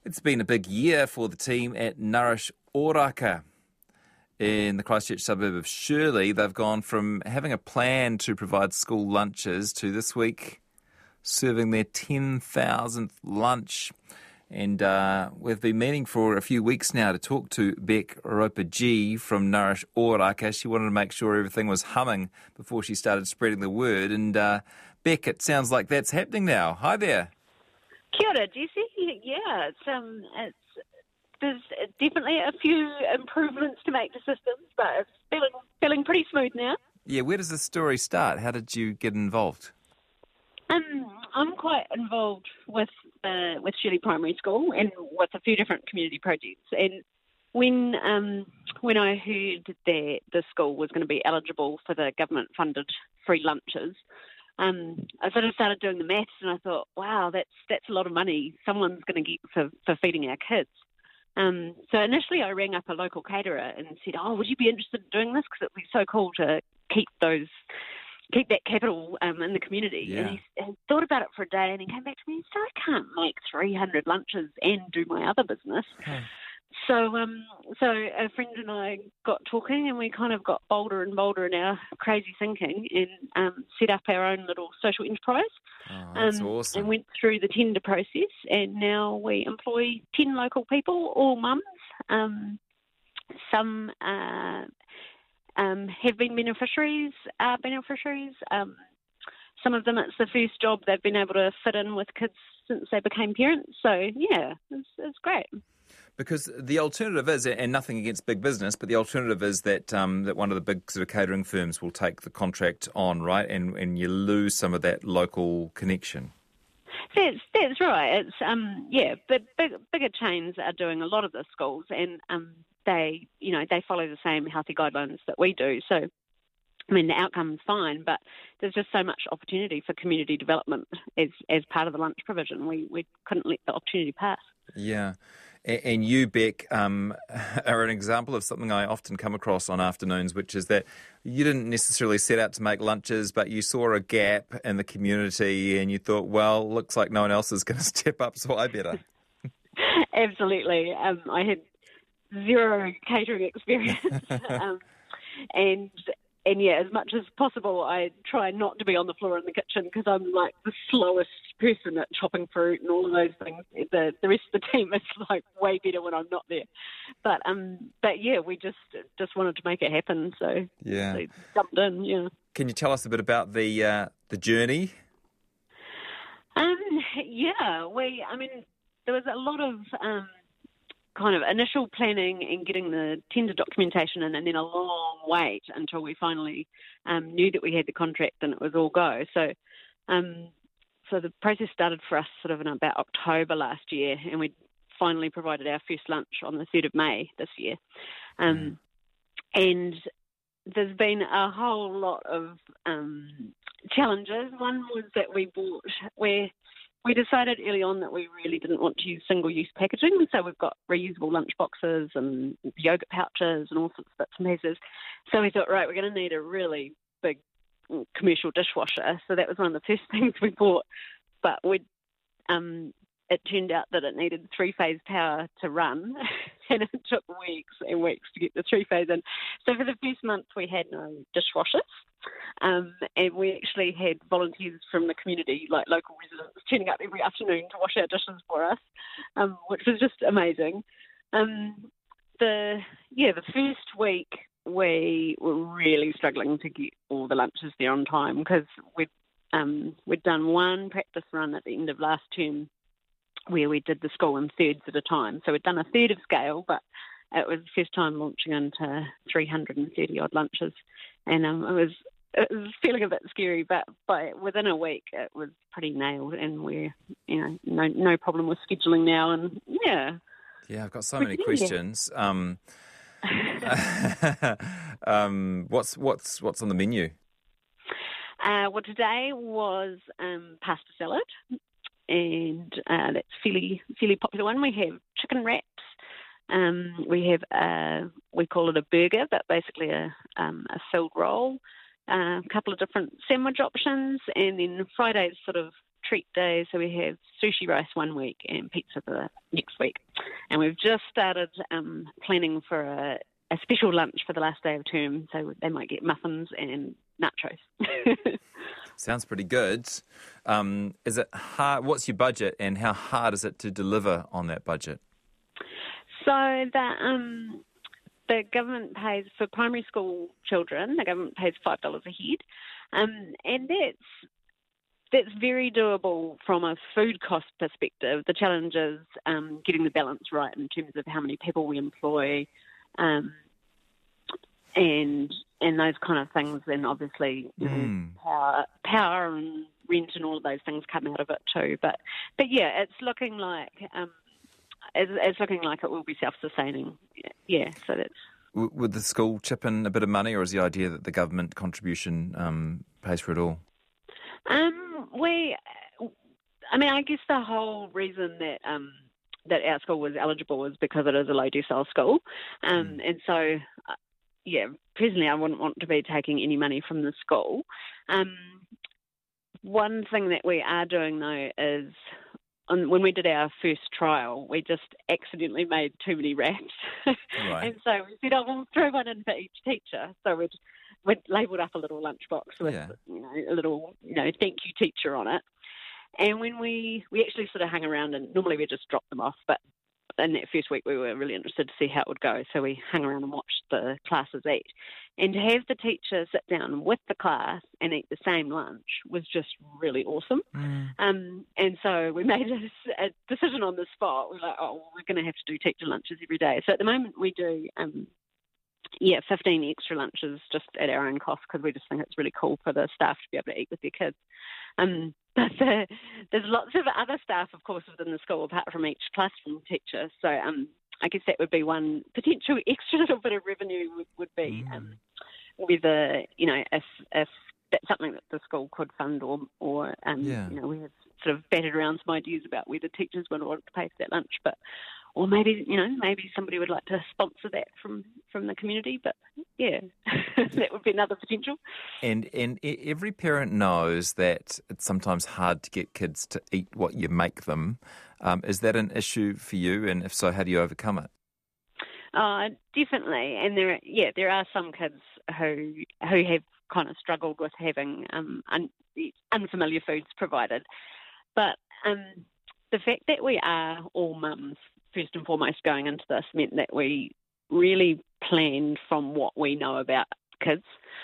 It's been a big year for the team at Nourish Ōraka in the Christchurch suburb of Shirley. They've gone from having a plan to provide school lunches to this week serving their 10,000th lunch. And we've been meaning for a few weeks now to talk to Beck Roper-G from Nourish Ōraka. She wanted to make sure everything was humming before she started spreading the word. And Beck, it sounds like that's happening now. Hi there. Kia ora, Jesse. Yeah, there's definitely a few improvements to make to systems, but it's feeling pretty smooth now. Yeah, where does this story start? How did you get involved? I'm quite involved with Shirley Primary School and with a few different community projects. And when I heard that the school was going to be eligible for the government-funded free lunches, I sort of started doing the maths, and I thought, wow, that's a lot of money someone's going to get for feeding our kids. So initially I rang up a local caterer and said, would you be interested in doing this? Because it would be so cool to keep that capital in the community. Yeah. And he thought about it for a day, and he came back to me and said, I can't make 300 lunches and do my other business. So a friend and I got talking, and we kind of got bolder and bolder in our crazy thinking and set up our own little social enterprise. Oh, that's awesome. And went through the tender process, and now we employ 10 local people, all mums. Some have been beneficiaries. Some of them, it's the first job they've been able to fit in with kids since they became parents. So, yeah, it's great. Because the alternative is, and nothing against big business, but the alternative is that one of the big sort of catering firms will take the contract on, right? And you lose some of that local connection. That's right. It's bigger chains are doing a lot of the schools, and they follow the same healthy guidelines that we do. So, I mean, the outcome's fine, but there's just so much opportunity for community development as part of the lunch provision. We couldn't let the opportunity pass. Yeah. And you, Beck, are an example of something I often come across on afternoons, which is that you didn't necessarily set out to make lunches, but you saw a gap in the community and you thought, well, looks like no one else is going to step up, so I better. Absolutely. I had zero catering experience. And yeah, as much as possible, I try not to be on the floor in the kitchen because I'm like the slowest person at chopping fruit and all of those things. The rest of the team is like way better when I'm not there. But yeah, we just wanted to make it happen, so yeah, they jumped in. Yeah. Can you tell us a bit about the journey? There was a lot of kind of initial planning and getting the tender documentation in, and then a long wait until we finally knew that we had the contract and it was all go. So the process started for us sort of in about October last year, and we finally provided our first lunch on the 3rd of May this year. And there's been a whole lot of challenges. One was that we decided early on that we really didn't want to use single-use packaging, so we've got reusable lunch boxes and yogurt pouches and all sorts of bits and pieces. So we thought, right, we're going to need a really big commercial dishwasher. So that was one of the first things we bought. But it turned out that it needed three-phase power to run, and it took weeks and weeks to get the three-phase in. So for the first month, we had no dishwashers. And we actually had volunteers from the community, like local residents, turning up every afternoon to wash our dishes for us, which was just amazing. The first week we were really struggling to get all the lunches there on time because we'd done one practice run at the end of last term where we did the school in thirds at a time. So we'd done a third of scale, but it was the first time launching into 330-odd lunches. And it was feeling a bit scary, but within a week it was pretty nailed, and we're, no problem with scheduling now. And yeah. Yeah, I've got so many questions. What's on the menu? Well, today was pasta salad, and that's fairly popular one. We have chicken wraps. We have we call it a burger, but basically a filled roll. A couple of different sandwich options, and then Friday's sort of treat day, so we have sushi rice one week and pizza the next week. And we've just started planning for a special lunch for the last day of term, so they might get muffins and nachos. Sounds pretty good. Is it hard? What's your budget, and how hard is it to deliver on that budget? So the government pays for primary school children. The government pays $5 a head, and that's very doable from a food cost perspective. The challenge is getting the balance right in terms of how many people we employ, and those kind of things. And obviously, power and rent and all of those things come out of it too. But yeah, it's looking like it will be self-sustaining. Yeah, so that's. Would the school chip in a bit of money, or is the idea that the government contribution pays for it all? I guess the whole reason that our school was eligible is because it is a low decile school, and so personally, I wouldn't want to be taking any money from the school. One thing that we are doing though is, when we did our first trial, we just accidentally made too many wraps. Right. And so we said, we'll throw one in for each teacher. So we'd labelled up a little lunchbox with, a little, thank you teacher on it. And when we actually sort of hung around, and normally we just drop them off, but in that first week we were really interested to see how it would go. So we hung around and watched the classes eat. And to have the teacher sit down with the class and eat the same lunch was just really awesome. And so we made a decision on the spot. We're like, we're going to have to do teacher lunches every day. So at the moment we do 15 extra lunches just at our own cost, because we just think it's really cool for the staff to be able to eat with their kids. But there's lots of other staff, of course, within the school apart from each classroom teacher. So I guess that would be one potential extra little bit of revenue would be whether, if that's something that the school could fund, or we have sort of batted around some ideas about whether teachers would want to pay for that lunch, or maybe somebody would like to sponsor that from the community. But yeah, that would be another potential. And every parent knows that it's sometimes hard to get kids to eat what you make them. Is that an issue for you? And if so, how do you overcome it? Definitely. And there are some kids who have kind of struggled with having unfamiliar foods provided. But the fact that we are all mums, first and foremost, going into this, meant that we really planned from what we know about kids.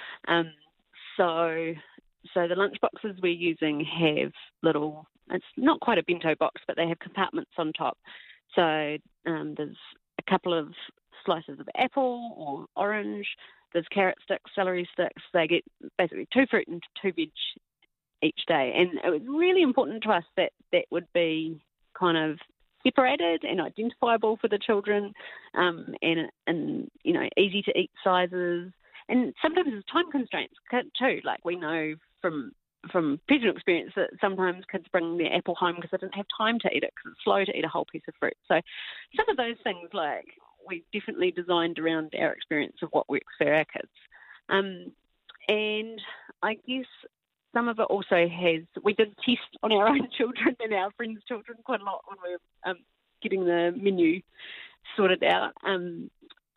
So the lunch boxes we're using have little, it's not quite a bento box, but they have compartments on top. So there's a couple of slices of apple or orange, there's carrot sticks, celery sticks. They get basically 2 fruit and 2 veg each day. And it was really important to us that would be kind of separated and identifiable for the children, and easy to eat sizes. And sometimes there's time constraints too. Like, we know from personal experience that sometimes kids bring their apple home because they didn't have time to eat it, because it's slow to eat a whole piece of fruit. So some of those things, like, we definitely designed around our experience of what works for our kids. And I guess some of it also we did test on our own children and our friends' children quite a lot when we were getting the menu sorted out. And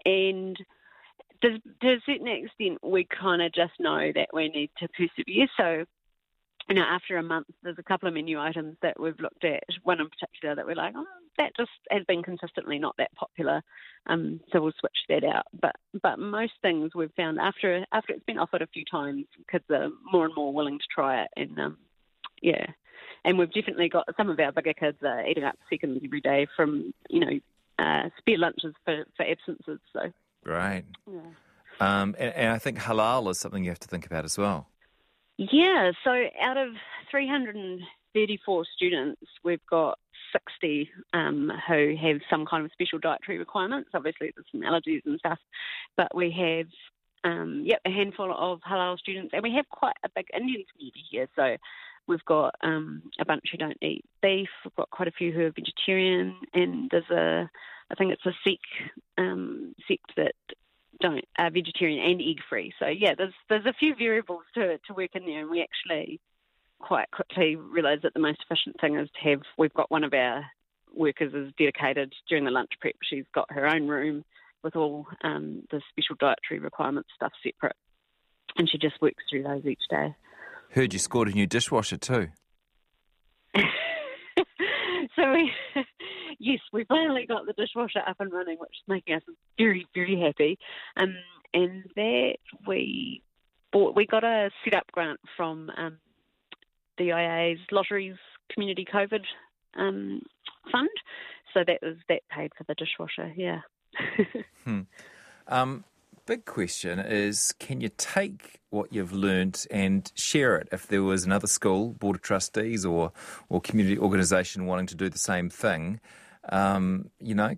to a certain extent, we kind of just know that we need to persevere. So, after a month, there's a couple of menu items that we've looked at, one in particular that we're like, that just has been consistently not that popular, so we'll switch that out. But most things we've found after it's been offered a few times, kids are more and more willing to try it, and and we've definitely got some of our bigger kids are eating up seconds every day from spare lunches for absences. So great, and I think halal is something you have to think about as well. Yeah, so out of 334 students, we've got 60 who have some kind of special dietary requirements. Obviously, there's some allergies and stuff, but we have a handful of halal students, and we have quite a big Indian community here. So we've got a bunch who don't eat beef. We've got quite a few who are vegetarian, and there's I think it's a sect that are vegetarian and egg free. So yeah, there's a few variables to work in there, and we actually quite quickly realised that the most efficient thing is we've got one of our workers is dedicated during the lunch prep. She's got her own room with all the special dietary requirements stuff separate, and she just works through those each day. Heard you scored a new dishwasher too. So yes, we finally got the dishwasher up and running, which is making us very, very happy. And that we got a set-up grant from the IA's Lotteries Community COVID Fund, so that paid for the dishwasher. Yeah. Big question is, can you take what you've learnt and share it? If there was another school, board of trustees or community organisation wanting to do the same thing, can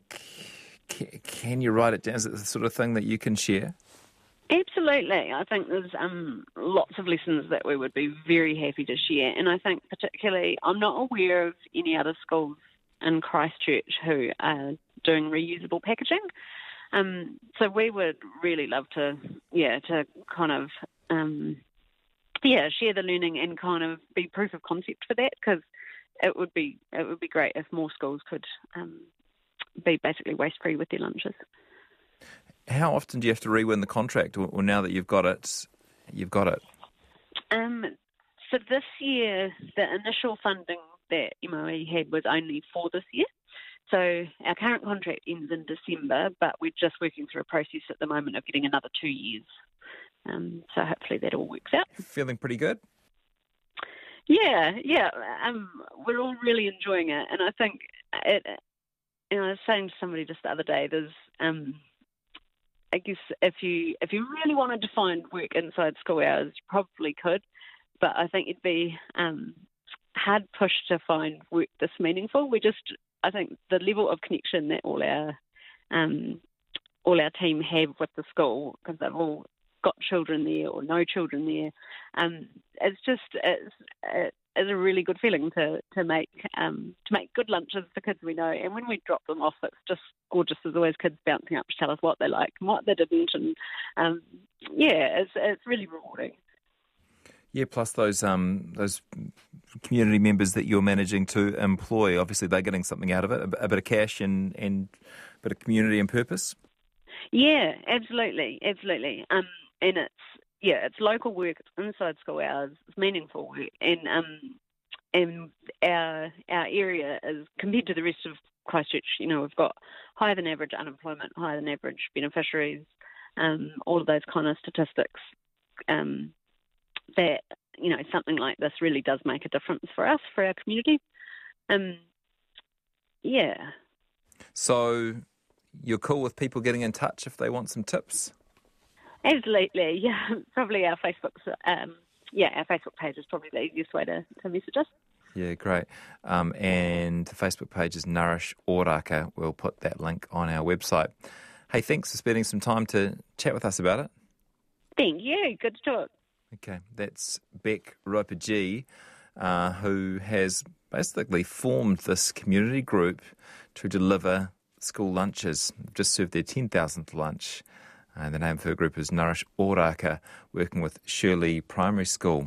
you write it down? Is it the sort of thing that you can share? Absolutely. I think there's lots of lessons that we would be very happy to share. And I think particularly, I'm not aware of any other schools in Christchurch who are doing reusable packaging. So we would really love to kind of, share the learning and kind of be proof of concept for that, because it would be great if more schools could be basically waste-free with their lunches. How often do you have to re-win the contract, or now that you've got it, you've got it? So this year, the initial funding that MOE had was only for this year. So our current contract ends in December, but we're just working through a process at the moment of getting another 2 years. So hopefully that all works out. Feeling pretty good? Yeah. We're all really enjoying it, and I think I was saying to somebody just the other day, there's, I guess if you really wanted to find work inside school hours, you probably could, but I think you'd be hard pushed to find work this meaningful. I think the level of connection that all our team have with the school, because they've all got children there or no children there, it's a really good feeling to make good lunches for kids we know. And when we drop them off, it's just gorgeous. There's always kids bouncing up to tell us what they liked and what they didn't, and it's really rewarding. Yeah, plus those community members that you're managing to employ, obviously they're getting something out of it, a bit of cash and a bit of community and purpose. Yeah, absolutely. And it's local work, it's inside school hours, it's meaningful work, and our area is, compared to the rest of Christchurch, we've got higher than average unemployment, higher than average beneficiaries, all of those kind of statistics. That something like this really does make a difference for us, for our community. So you're cool with people getting in touch if they want some tips? Absolutely, yeah. Probably our Facebook page is probably the easiest way to message us. Yeah, great. And the Facebook page is Nourish Oraka. We'll put that link on our website. Hey, thanks for spending some time to chat with us about it. Thank you. Good to talk. Okay, that's Beck Roper-G, who has basically formed this community group to deliver school lunches. They've just served their 10,000th lunch. The name of her group is Nourish Oraka, working with Shirley Primary School.